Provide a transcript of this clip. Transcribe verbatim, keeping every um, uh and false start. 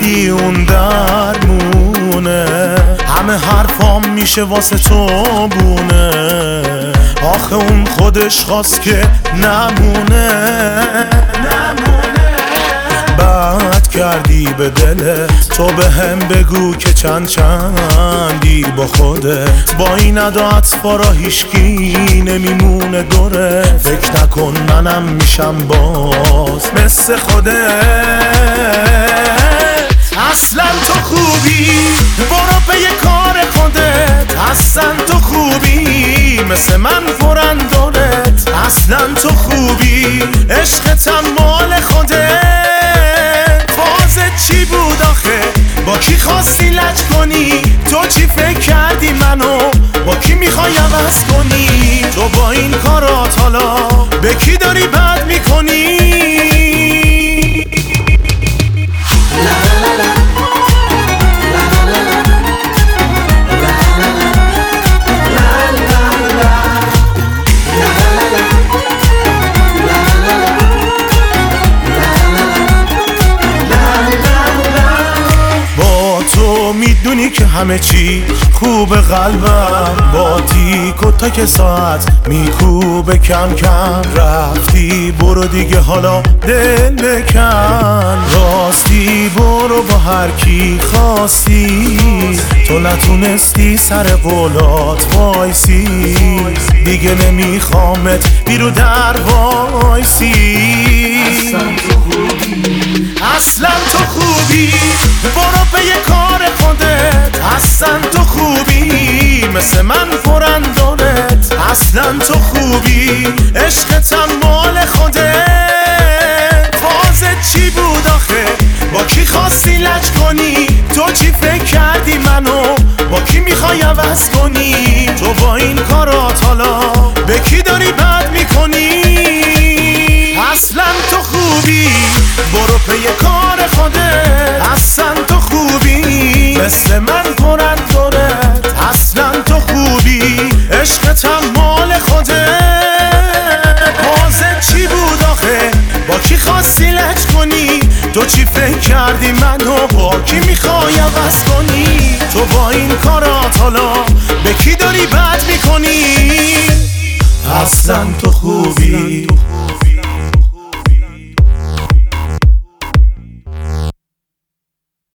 کردی اون درمونه، همه حرفام میشه واسه تو بونه. آخه اون خودش خواست که نمونه، بد کردی به دلت. تو به هم بگو که چند چندی با خودت، با این ادا اطفارا هیشکی نمیمونه دوره. فکر نکن منم میشم باز مثل خودت. اصلا تو خوبی، برو به یه کار خودت. اصلا تو خوبی، مثل من پرندارت. اصلا تو خوبی، عشقتم مال خودت. فازت چی بود آخه؟ با کی خواستی لج کنی؟ تو چی فکر کردی منو؟ با کی میخوای عوض کنی؟ تو با این کارات حالا به کی داری بد میکنی؟ میدونی که همه چی خوب، قلبم با تیک و تک ساعت میکوبه کم کم. رفتی برو دیگه حالا دل بکن، راستی برو با هر کی خواستی. تو نتونستی سر قولات وایسی، دیگه نمیخوامت بیرو در وایسی. اصلا تو خوبی، برو به یه کار خودت. اصلا تو خوبی، مثل من پرندارت. اصلا تو خوبی، عشقتم مال خودت. فازت چی بود آخه؟ با کی خواستی لج کنی؟ تو چی فکر کردی منو؟ با کی میخوای عوض کنی؟ تو با این کارات حالا به کی داری بد میکنی؟ اصلا تو خوبی، برو پی کار خودت. اصلا تو خوبی، مثل من پرندارت. اصلا تو خوبی، عشقتم مال خودت. بازت چی بود آخه؟ با کی خواستی لج کنی؟ تو چی فکر کردی منو؟ با کی میخوای عوض کنی؟ تو با این کارات حالا به کی داری بد میکنی؟ اصلا تو خوبی.